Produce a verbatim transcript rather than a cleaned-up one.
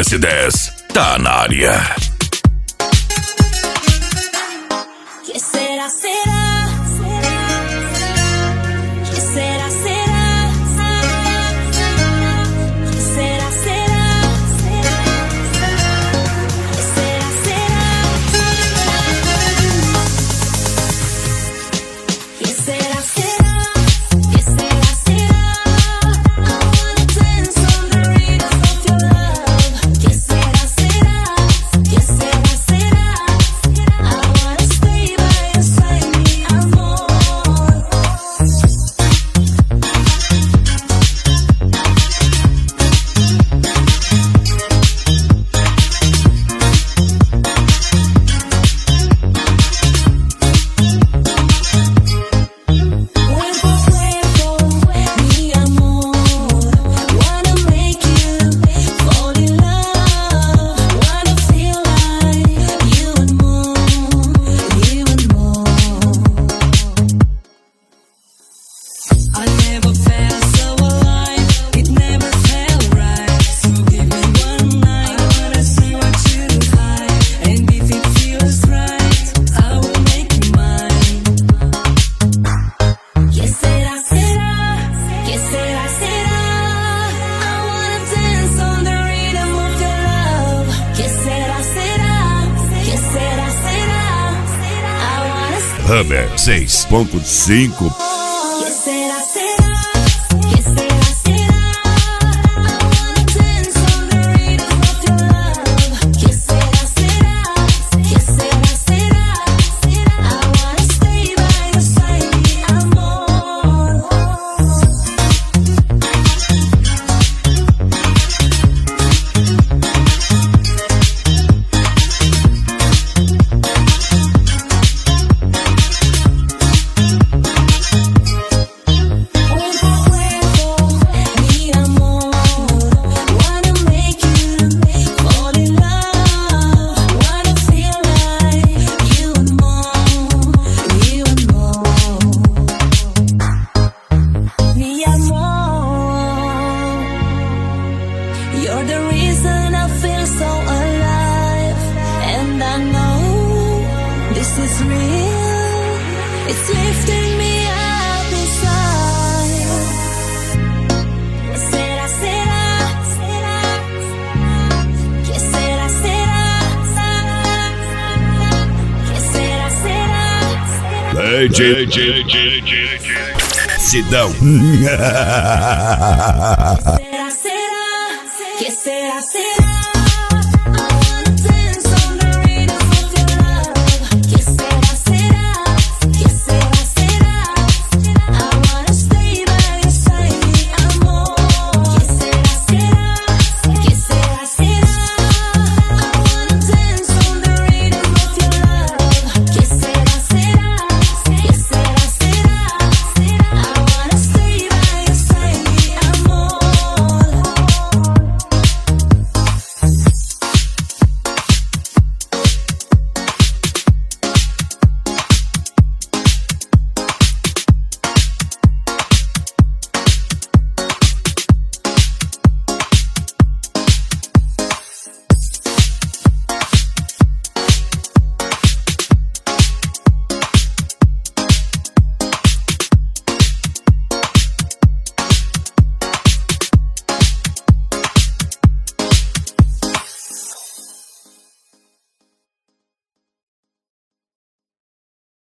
S dez tá na área. Que será, será? Que será, será? Que será, será? Que será, será? Que será, será? Que será, será? I wanna dance on the rhythm of your love. Que será, será? Que será, será? I wanna stay by your side, mi amor. Cuerpo a cuerpo, mi amor. Wanna make you fall in love. Wanna feel like you and more, you and more. I never felt so alive. It never felt right. So give me one night. I wanna see what you hide. And if it feels right, I will make you mine. Que será, será? Que será, será? I wanna dance on the rhythm of your love. Que será, será? Que será, será? I wanna Hammer seis ponto cinco. Que será, será? Que será, será? I wanna dance on the rhythm of your love. Que será, será? Que será, será? I wanna stay by your side, mi amor. Cuerpo a cuerpo, mi amor. Wanna make you fall in love. Wanna feel like you and more, you and more. Mi amor, you're the reason I feel so alive, and I know this is real. It's lifting me up inside. Que será, será? Que será, será? Que será, será? Sidão. Será, será? Que será, será?